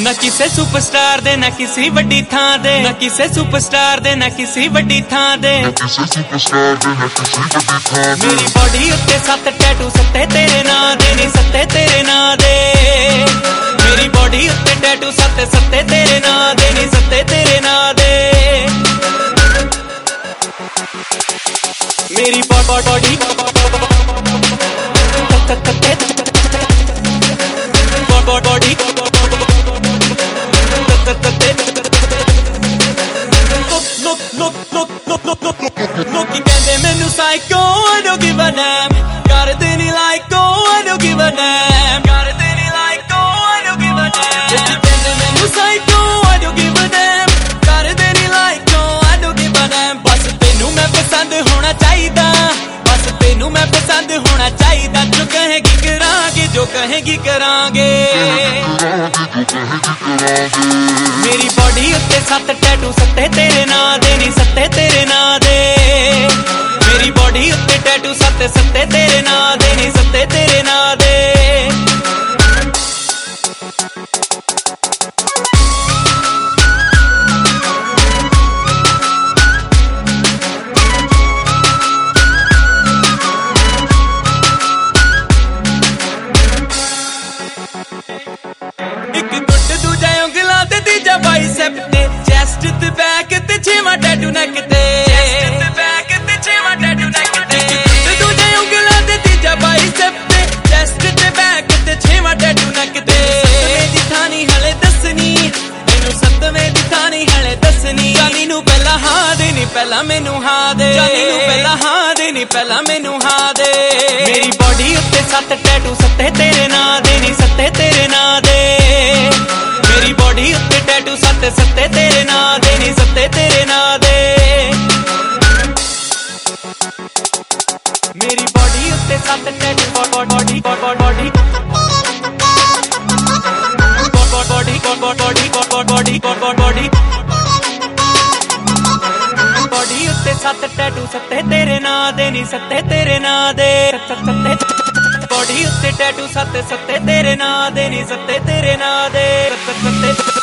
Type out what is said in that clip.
ना किसे सुपरस्टार दे ना किसी वड्डी थां दे, ना किसे सुपरस्टार दे ना किसी वड्डी थां दे। मेरी बॉडी उत्ते 7 टैटू सत्ते तेरे नां दे, नी सत्ते तेरे नां दे। मेरी बॉडी उत्ते टैटू सत्ते तेरे नां दे, नी सत्ते तेरे नां दे। मेरी बॉडी लोकी कहंदे मैनू psycho, I don't give a damn। करदे नी लाइको, I don't give a damn। करदे नी लाइको, I don't give a damn। लोकी कहंदे मैनू psycho, I don't give a damn। करदे नी लाइको, I don't give a damn। बस तेनू मैं पसंद होना चाहिदा, बस तेनू मैं पसंद होना चाहिदा। जो कहेगी करांगे, जो कहेगी करांगे। मेरी बॉडी उत्ते 7 टैटू सत्ते तेरे नां दे, नी सत्ते तेरे नां दे। मेरी बॉडी उत्ते टैटू सत्ते तेरे नां दे, नी सत्ते तेरे नां दे। एक गुट दूजा उंगला ते तीजा बाइसेप ते, चेस्ट ते बैक ते 6वां टैटू नेक ते। चेस्ट ते बैक ते 6वां टैटू नेक ते। एक गुट दूजा उंगला ते तीजा बाइसेप ते, चेस्ट ते बैक ते 6वां टैटू नेक ते। सतवें दी थानी हले दसनी, मैनू सतवें दी थानी हले दसनी। जानी नू पहला हां दे नी पहला मैनू हां दे, जानी नू पहला हां दे नी पहला मैनू हां दे। मेरी बॉडी उत्ते 7 टैटू सत्ते तेरे नां दे, नी सत्ते तेरे नां दे। मेरी बॉडी उत्ते टैटू सत्ते तेरे नां दे, नी सत्ते तेरे नां दे। मेरी बॉडी उत्ते 7 टैटू बॉडी बॉडी उत्ते 7 टैटू सत्ते तेरे नां दे, नी सत्ते तेरे नां दे। बॉडी उत्ते टैटू सत्ते तेरे नां दे, नी सत्ते तेरे नां दे।